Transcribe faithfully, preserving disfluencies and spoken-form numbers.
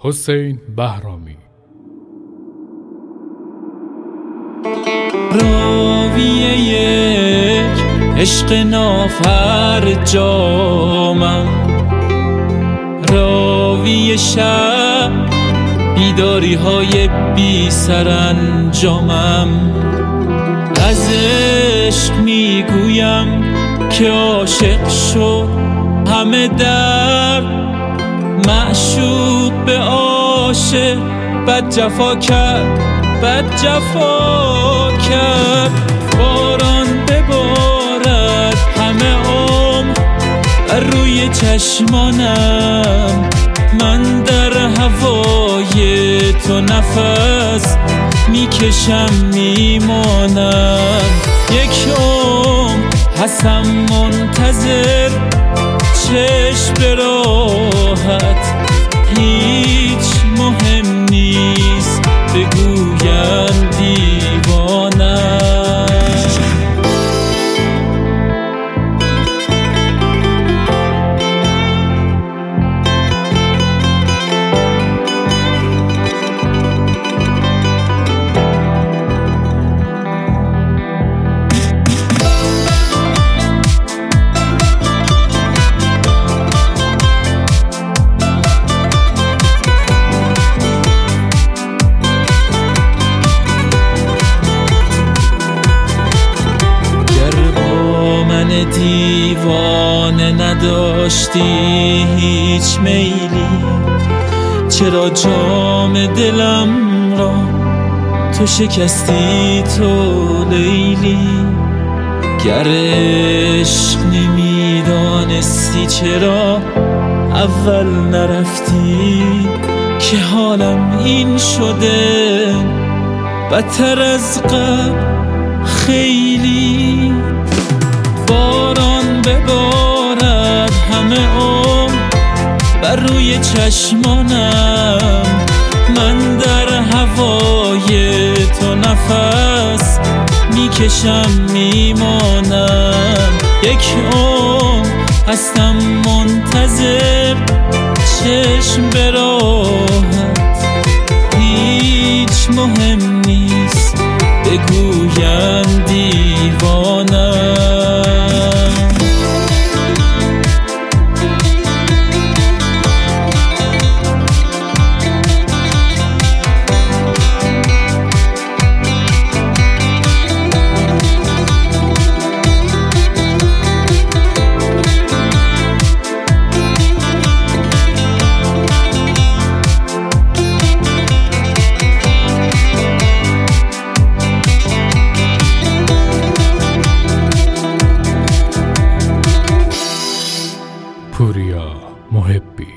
حسین بهرامی. راوی یک عشق نافر جامم، راوی شب بیداری های بی سرانجامم. از عشق میگویم که عاشق شد همه در معشوق به عاشق بد جفا کرد، بد جفا کرد. باران ببارد همه عمر بر روی چشمانم، من در هوای تو نفس میکشم میمانم. یک عمر هستم منتظر چشم به راحت، هیچ مهم نیست بگوین دیوانم. دیوانه نداشتی هیچ میلی، چرا جام دلم را تو شکستی تو لیلی؟ گر عشق نمیدانستی چرا اول نرفتی؟ که حالم این شده بدتر از قبل خیلی. باران ببارد همه عمر بر روی چشمانم، من در هوای تو نفس میکشم میمانم. یک عمر هستم منتظر چشم به راحت، هیچ مهم نیست بگوین دیوانم. پوریا محبی.